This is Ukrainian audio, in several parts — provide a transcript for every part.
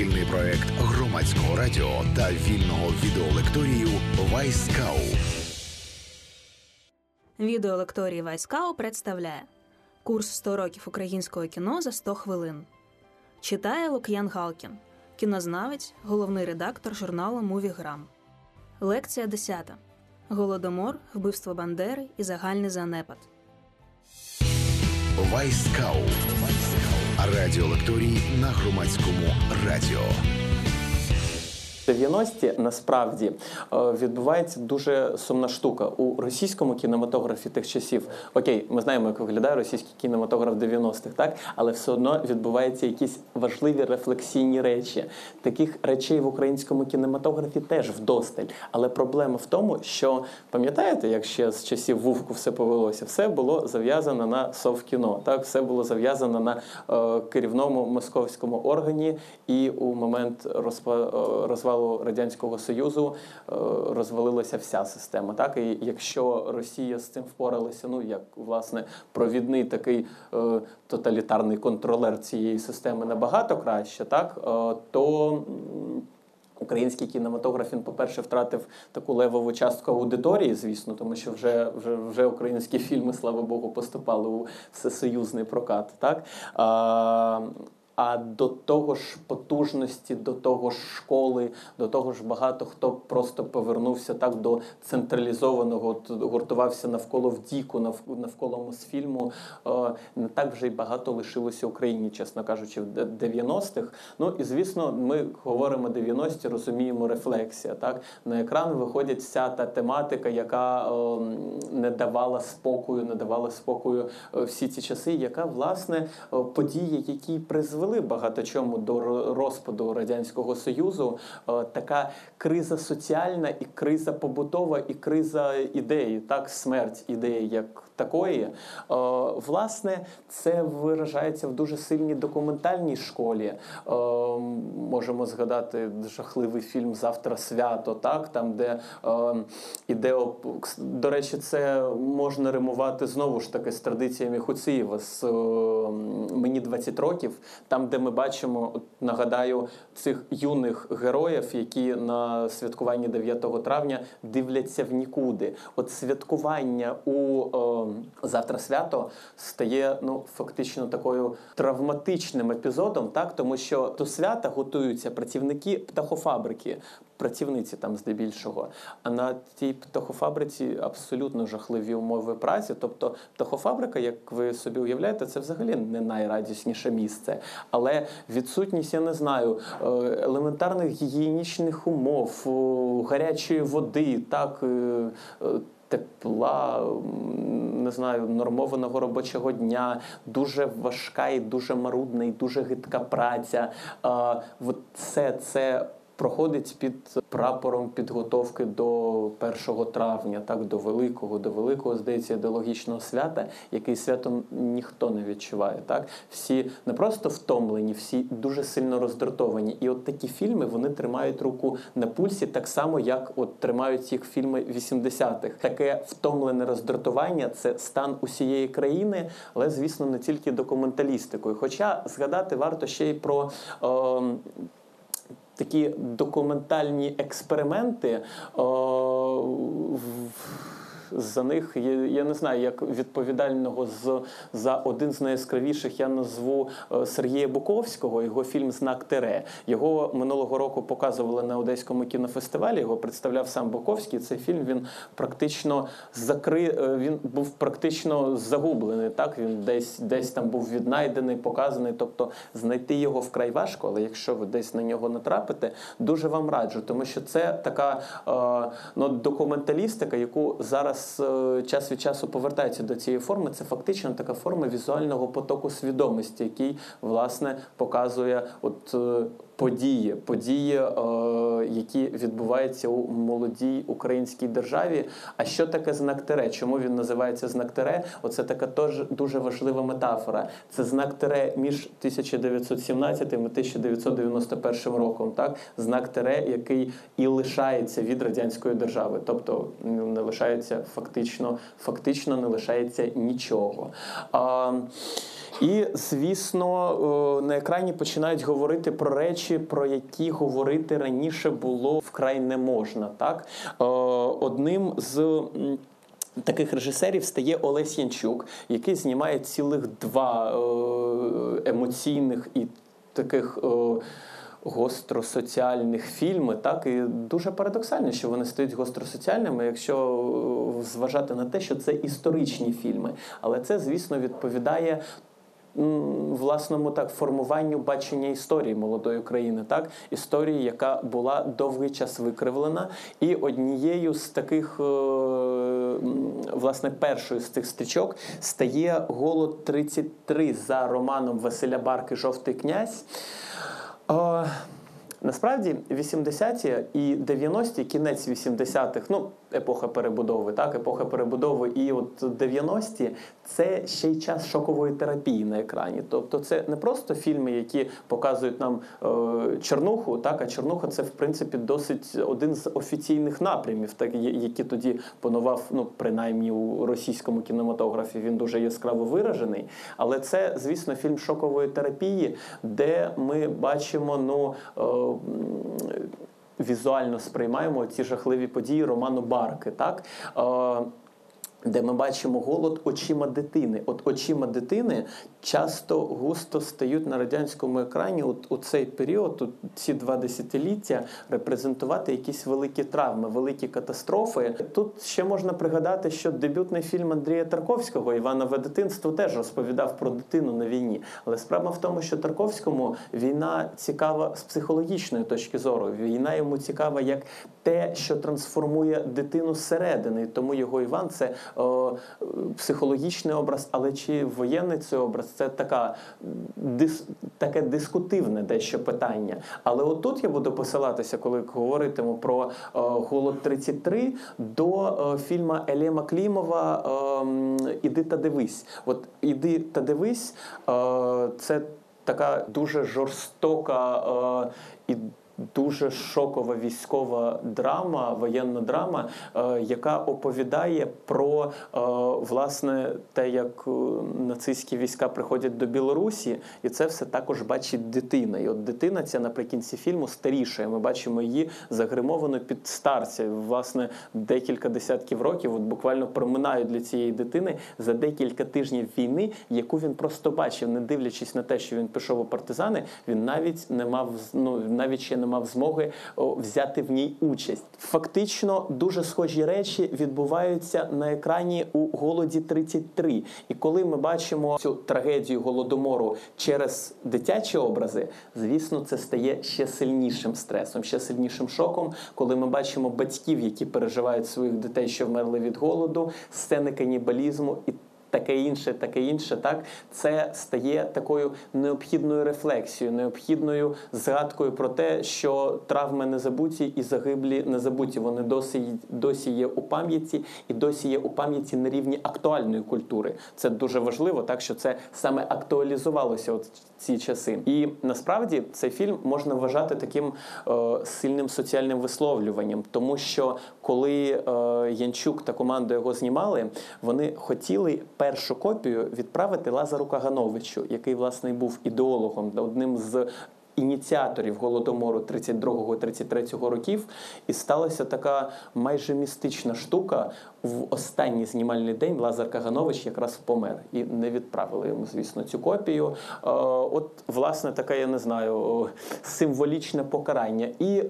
Спільний проект Громадського радіо та вільного відеолекторію «Вайскау». Відеолекторій «Вайскау» представляє курс «100 років українського кіно за 100 хвилин». Читає Лук'ян Галкін, кінознавець, головний редактор журналу «Мувіграм». Лекція 10. Голодомор, вбивство Бандери і загальний занепад. «Вайскау». Радіолекторій на Громадському радіо. 90-ті, насправді, відбувається дуже сумна штука. У російському кінематографі тих часів, окей, ми знаємо, як виглядає російський кінематограф 90-х, так? Але все одно відбуваються якісь важливі рефлексійні речі. Таких речей в українському кінематографі теж вдосталь. Але проблема в тому, що, пам'ятаєте, як ще з часів Вовку все повелося? Все було зав'язано на Совкіно, так? Все було зав'язано на керівному московському органі, і у момент розвалу Радянського Союзу розвалилася вся система. Так? І якщо Росія з цим впоралася, ну, як, власне, провідний такий тоталітарний контролер цієї системи набагато краще, так? То український кінематограф, він, по-перше, втратив таку левову частку аудиторії, звісно, тому що вже українські фільми, слава Богу, поступали у всесоюзний прокат. Так? А до того ж потужності, до того ж школи, до того ж багато хто просто повернувся так до централізованого, гуртувався навколо ВДІКу, навколо Мосфільму. Не так вже й багато лишилося в Україні, чесно кажучи, в 90-х. Ну і, звісно, ми говоримо 90-ті, розуміємо рефлексія. Так? На екран виходить вся та тематика, яка не давала спокою всі ці часи, яка, власне, події, які призвели багато чому до розпаду Радянського Союзу, така криза соціальна і криза побутова, і криза ідеї, так, смерть ідеї як такої. Власне, це виражається в дуже сильній документальній школі. Можемо згадати жахливий фільм «Завтра свято», так, там, де іде, до речі, це можна римувати знову ж таки з традиціями Хуциєва, з «Мені 20 років», там, де ми бачимо, от, нагадаю, цих юних героїв, які на святкуванні 9 травня дивляться в нікуди. От святкування у «Завтра свято» стає, ну, фактично такою травматичним епізодом, так, тому що до свята готуються працівники птахофабрики, працівниці там здебільшого. А на тій птахофабриці абсолютно жахливі умови праці. Тобто птахофабрика, як ви собі уявляєте, це взагалі не найрадісніше місце. Але відсутність, я не знаю, елементарних гігієнічних умов, гарячої води, так, тепла, не знаю, нормованого робочого дня, дуже важка і дуже марудна, і дуже гидка праця. Все це проходить під прапором підготовки до 1 травня, так, до великого, здається, ідеологічного свята, який святом ніхто не відчуває. Так? Всі не просто втомлені, всі дуже сильно роздратовані. І от такі фільми, вони тримають руку на пульсі так само, як от тримають їх фільми 80-х. Таке втомлене роздратування – це стан усієї країни, але, звісно, не тільки документалістикою. Хоча згадати варто ще й про такі документальні експерименти, за них, я не знаю, як відповідального за один з найяскравіших я назву Сергія Буковського, його фільм «Знак Тире». Його минулого року показували на Одеському кінофестивалі, його представляв сам Буковський. Цей фільм, він практично він був практично загублений, так? Він десь там був віднайдений, показаний, тобто знайти його вкрай важко, але якщо ви десь на нього натрапите, дуже вам раджу, тому що це така документалістика, яку зараз час від часу повертається до цієї форми. Це фактично така форма візуального потоку свідомості, який, власне, показує от події, які відбуваються у молодій українській державі. А що таке знак тире? Чому він називається знак тире? Оце така теж дуже важлива метафора. Це знак тире між 1917 і 1991 роком. Так? Знак тире, який і лишається від радянської держави. Тобто не лишається фактично не лишається нічого. І, звісно, на екрані починають говорити про речі, про які говорити раніше було вкрай не можна. Так? Одним з таких режисерів стає Олесь Янчук, який знімає цілих 2 емоційних і таких гостросоціальних фільми, так, і дуже парадоксально, що вони стають гостросоціальними, якщо зважати на те, що це історичні фільми. Але це, звісно, відповідає власному так формуванню бачення історії молодої країни, так, історії, яка була довгий час викривлена, і однією з таких, власне, першою з цих стрічок стає «Голод-33» за романом Василя Барки «Жовтий князь». Насправді, 80-ті і 90-ті, кінець 80-х, ну, епоха перебудови, так, епоха перебудови і от 90-ті – це ще й час шокової терапії на екрані. Тобто це не просто фільми, які показують нам чорнуху, так, а чорнуха – це, в принципі, досить один з офіційних напрямів, так, які тоді панував, ну, принаймні у російському кінематографі, він дуже яскраво виражений. Але це, звісно, фільм шокової терапії, де ми бачимо, ну, візуально сприймаємо ці жахливі події роману Барки, так? Де ми бачимо голод очима дитини. От очима дитини часто густо стають на радянському екрані у цей період, ці 2 десятиліття, репрезентувати якісь великі травми, великі катастрофи. Тут ще можна пригадати, що дебютний фільм Андрія Тарковського «Іванове дитинство» теж розповідав про дитину на війні. Але справа в тому, що Тарковському війна цікава з психологічної точки зору. Війна йому цікава як те, що трансформує дитину зсередини. Тому його Іван – це психологічний образ, але чи воєнний цей образ? Це таке дискутивне дещо питання. Але отут я буду посилатися, коли говоритиму про «Голод-33», до фільму Елема Клімова «Іди та дивись». От «Іди та дивись» – це така дуже жорстока і дуже шокова військова драма, воєнна драма, яка оповідає про, власне, те, як нацистські війська приходять до Білорусі, і це все також бачить дитина. І от дитина ця наприкінці фільму старішає. Ми бачимо її загримовану під старця. Власне, декілька десятків років от буквально проминають для цієї дитини за декілька тижнів війни, яку він просто бачив, не дивлячись на те, що він пішов у партизани, він навіть ще не мав змоги взяти в ній участь. Фактично, дуже схожі речі відбуваються на екрані у «Голоді-33». І коли ми бачимо цю трагедію Голодомору через дитячі образи, звісно, це стає ще сильнішим стресом, ще сильнішим шоком, коли ми бачимо батьків, які переживають своїх дітей, що вмерли від голоду, сцени канібалізму і таке інше, так, це стає такою необхідною рефлексією, необхідною згадкою про те, що травми не забуті і загиблі не забуті. Вони досі є у пам'яті, і досі є у пам'яті на рівні актуальної культури. Це дуже важливо, так, що це саме актуалізувалося от ці часи. І насправді цей фільм можна вважати таким сильним соціальним висловлюванням, тому що коли Янчук та команда його знімали, вони хотіли першу копію відправити Лазару Кагановичу, який, власне, був ідеологом, одним з ініціаторів Голодомору 32-33 років, і сталася така майже містична штука. В останній знімальний день Лазар Каганович якраз помер. І не відправили йому, звісно, цю копію. От, власне, таке, я не знаю, символічне покарання. І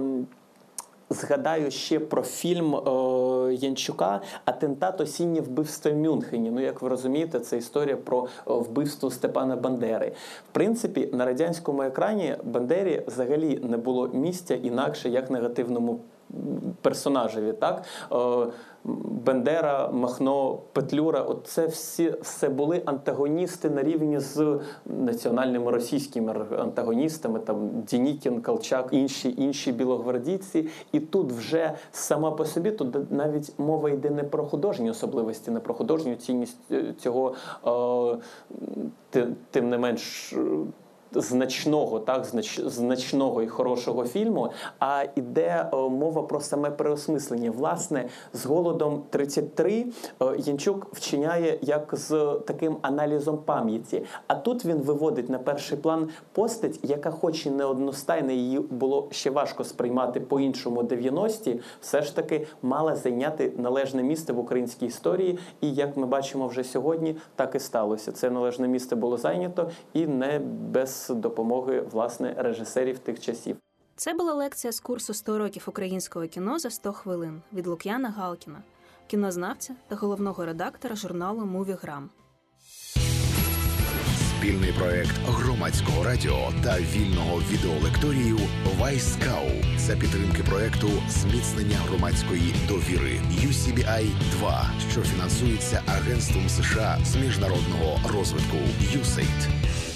згадаю ще про фільм Янчука «Атентат. Осіннє вбивство в Мюнхені». Ну, як ви розумієте, це історія про вбивство Степана Бандери. В принципі, на радянському екрані Бандері взагалі не було місця інакше, як негативному персонажеві, так? Бендера, Махно, Петлюра, от це все були антагоністи на рівні з національними російськими антагоністами, там Дінікін, Колчак, інші білогвардійці. І тут вже сама по собі, тут навіть мова йде не про художні особливості, не про художню цінність цього, тим не менш, значного і хорошого фільму, а йде мова про саме переосмислення. Власне, з «Голодом 33» Янчук вчиняє як з таким аналізом пам'яті. А тут він виводить на перший план постать, яка хоч і не одностайна, її було ще важко сприймати по-іншому 90-ті, все ж таки мала зайняти належне місце в українській історії. І, як ми бачимо вже сьогодні, так і сталося. Це належне місце було зайнято і не без допомоги, власне, режисерів тих часів. Це була лекція з курсу «100 років українського кіно за 100 хвилин» від Лук'яна Галкіна, кінознавця та головного редактора журналу «Мувіграм». Спільний проект Громадського радіо та вільного відеолекторію «Вайскау» за підтримки проекту «Зміцнення громадської довіри» UCBI-2, що фінансується Агентством США з міжнародного розвитку USAID.